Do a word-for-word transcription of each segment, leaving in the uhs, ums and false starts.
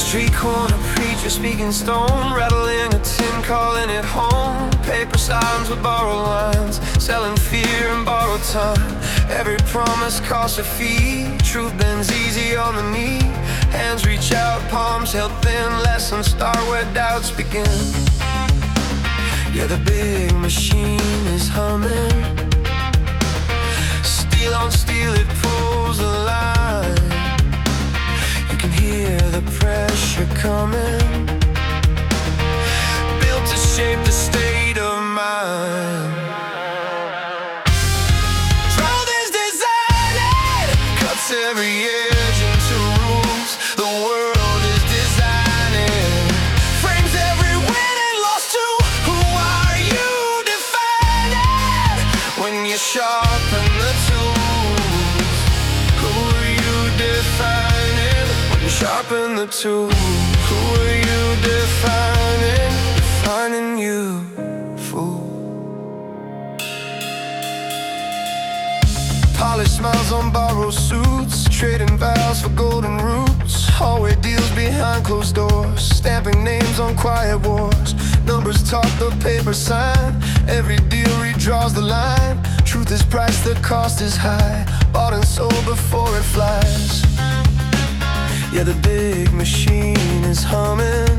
Street corner preacher speaking stone, rattling a tin, calling it home. Paper signs with borrowed lines, selling fear and borrowed time. Every promise costs a fee, truth bends easy on the knee. Hands reach out, palms held thin, lessons start where doubts begin. Yeah, the big machine is humming. Steel on steel, it pulls the line. You can hear the pressure coming, built to shape the state of mind. Truth is designing, cuts every edge into rules. The world is designing, frames every win and loss too. Who are you defining when you sharpen the tools? Who are you defining when you sharpen the tools? Who are you defining? Defining you, fool. Polished smiles on borrowed suits, trading vows for golden roots. Hallway deals behind closed doors, stamping names on quiet wars. Numbers talk, the paper sign, every deal redraws the line. Truth is priced, the cost is high, bought and sold before it flies. Yeah, the big machine is humming,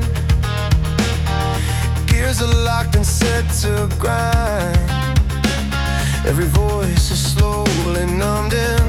gears are locked and set to grind. Every voice is slowly numbed in,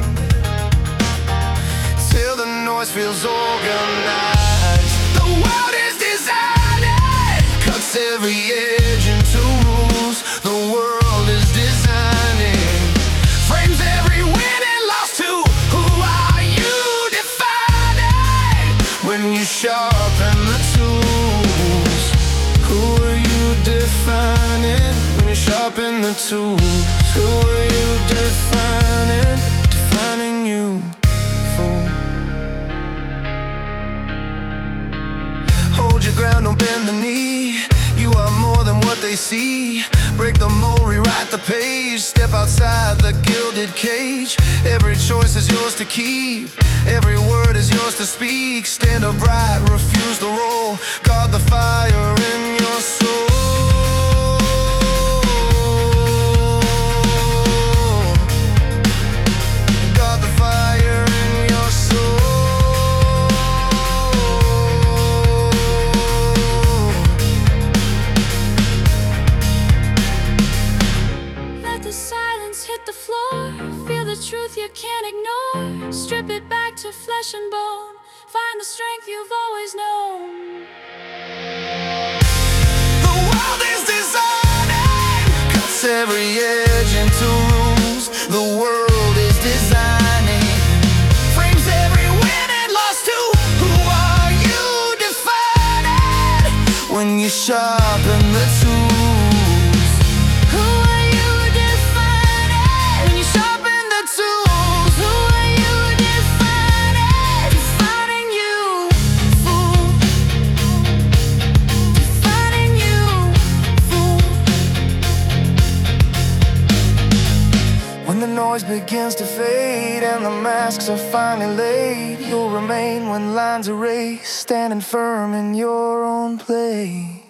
till the noise feels organized. The world is designing, cuts every edge into rules. The world is designing, frames every win and loss too. Who are you defining when you sharpen the tools? Who are you defining when you sharpen the tools? Who are you defining? Defining you, fool. Hold your ground, don't bend the knee. You are more than what they see. Break the mold, rewrite the page. Step outside the gilded cage. Every choice is yours to keep, every word is yours to speak. Stand upright, refuse to roll. Guard the fire in your soul. Guard the fire in your soul. Let the silence hit the floor. Feel the truth you can't ignore. Strip it back to flesh and bone. Find the strength you've always known. The world is designing, cuts every edge into rules. The world is designing, frames every win and loss too. Who are you defining when you sharpen the tools? Who are you defining when you sharpen the tools? Who are you defining? Defining you, fool. Defining you, fool. When the noise begins to fade and the masks are finally laid, you'll remain when lines erase, standing firm in your own place.